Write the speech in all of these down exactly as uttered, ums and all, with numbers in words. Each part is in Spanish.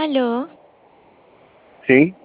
Aló, Sí,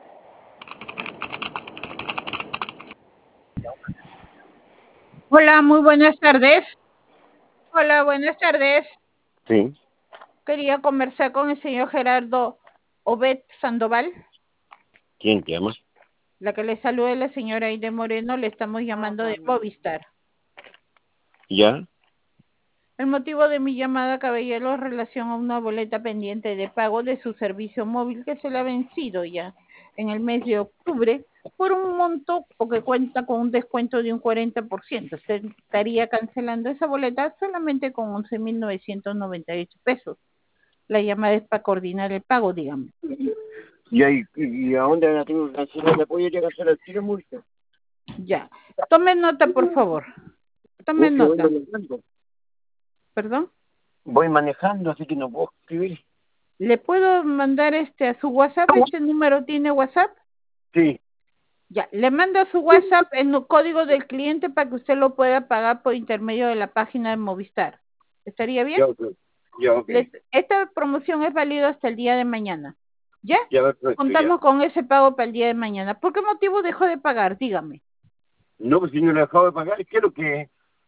Hola, muy buenas tardes. Hola, buenas tardes. sí. Quería conversar con el señor Gerardo Obed Sandoval. ¿Quién te llama? La que le saluda es la señora Aide Moreno, le estamos llamando de Movistar. ¿Ya? El motivo de mi llamada, caballero, es relación a una boleta pendiente de pago de su servicio móvil que se le ha vencido ya en el mes de octubre por un monto o que cuenta con un descuento de un cuarenta por ciento. Usted estaría cancelando esa boleta solamente con once mil novecientos noventa y ocho pesos. La llamada es para coordinar el pago, digamos. ¿Y, ahí, y a dónde la tengo que cancelar? ¿La puedo llegar a hacer al tiro, Murcia? Ya. Tome nota, por favor. Tome Murcia, voy nota. manejando. ¿Perdón? Voy manejando, así que no puedo escribir. ¿Le puedo mandar este a su WhatsApp? ¿Este número tiene WhatsApp? Sí. Ya, le mando a su WhatsApp el código del cliente para que usted lo pueda pagar por intermedio de la página de Movistar. ¿Estaría bien? Ya, ok. Ya, ok. Les- esta promoción es válida hasta el día de mañana. ¿Ya? Ya, perfecto, Contamos ya. con ese pago para el día de mañana. ¿Por qué motivo dejó de pagar? Dígame. No, pues si no le acabo de pagar, ¿qué es lo que...?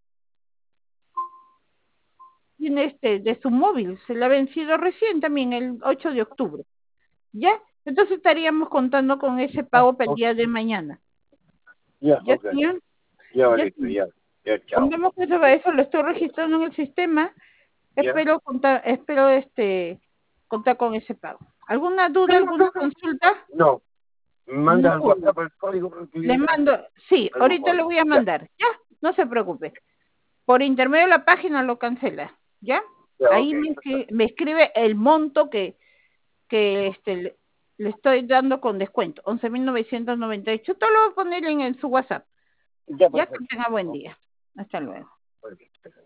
Tiene este de su móvil, se le ha vencido recién también el ocho de octubre. ¿Ya? Entonces estaríamos contando con ese pago para el día de mañana. Ya, ¿Ya, ok. señor? Ya, ¿Ya? listo, ya. Ya, chao. Contamos con eso, eso lo estoy registrando en el sistema. Ya. Espero contar, espero este contar con ese pago. ¿Alguna duda, alguna consulta? No. Manda al Ninguna. WhatsApp el código. porque Le ya- mando, sí, algún ahorita le código. voy a Ya. mandar. Ya, no se preocupe. Por intermedio de la página lo cancela. ¿Ya? Ya, ok. Ahí me, escri- me escribe el monto que, que este, le, le estoy dando con descuento, once mil novecientos noventa y ocho. Todo lo voy a poner en, en su WhatsApp. Ya, Ya, que perfecto. tenga buen día. Hasta luego. Ok.